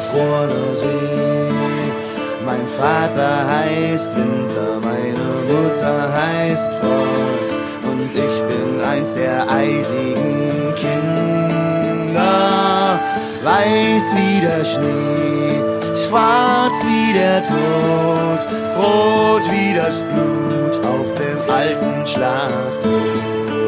gefrorener See. Mein Vater heißt Winter, meine Mutter heißt Frost und ich bin eins der eisigen Kinder. Weiß wie der Schnee, schwarz wie der Tod, rot wie das Blut auf dem alten Schlachthof.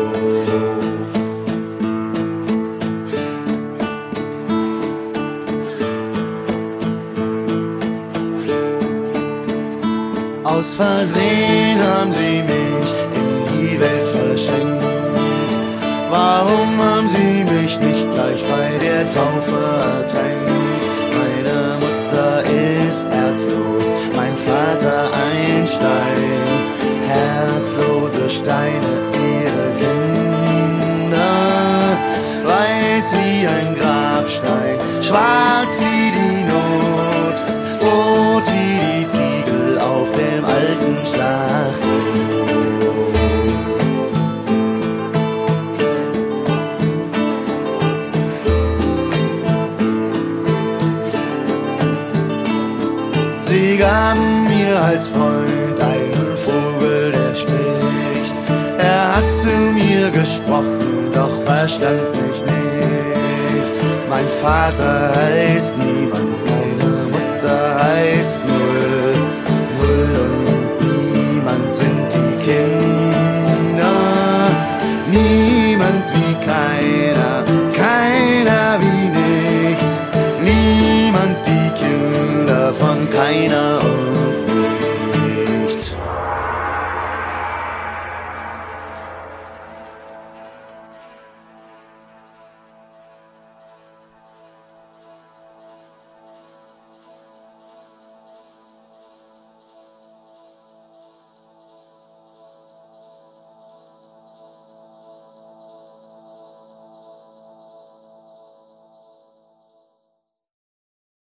Aus Versehen haben sie mich in die Welt verschenkt. Warum haben sie mich nicht gleich bei der Taufe ertränkt? Meine Mutter ist herzlos, mein Vater ein Stein. Herzlose Steine, ihre Kinder. Weiß wie ein Grabstein, schwarz wie die Not, rot wie die Ziegel auf dem alten Schlachthof. Sie gaben mir als Freund einen Vogel, der spricht. Er hat zu mir gesprochen, doch verstand mich nicht. Mein Vater heißt niemand